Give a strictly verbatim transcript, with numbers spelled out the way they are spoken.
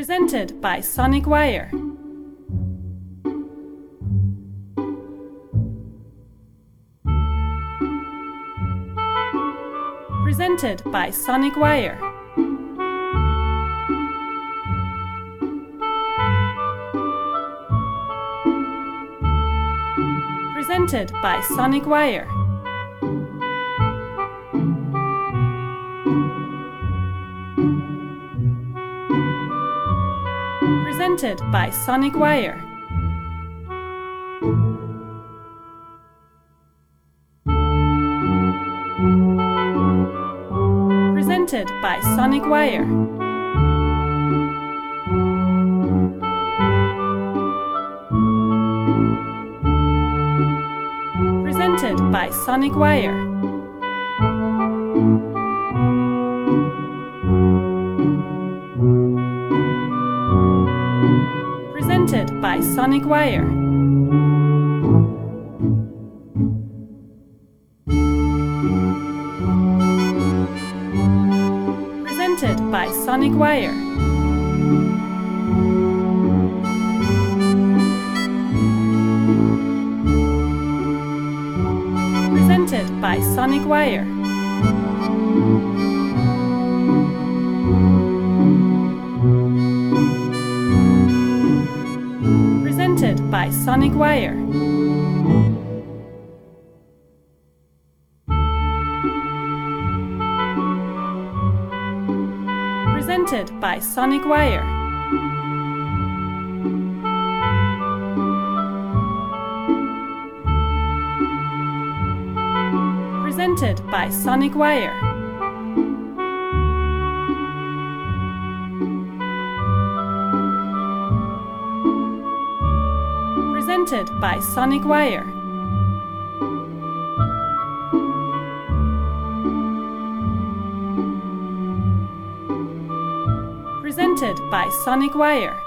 Presented by Sonic Wire. Presented by Sonic Wire. Presented by Sonic Wire. Presented by Sonic Wire. Presented by Sonic Wire. Presented by Sonic Wire. Presented by Sonic Wire. Presented by Sonic Wire. Presented by Sonic Wire. Presented by Sonic Wire. Presented by Sonic Wire. Presented by Sonic Wire. Presented by Sonic Wire. Presented by Sonic Wire.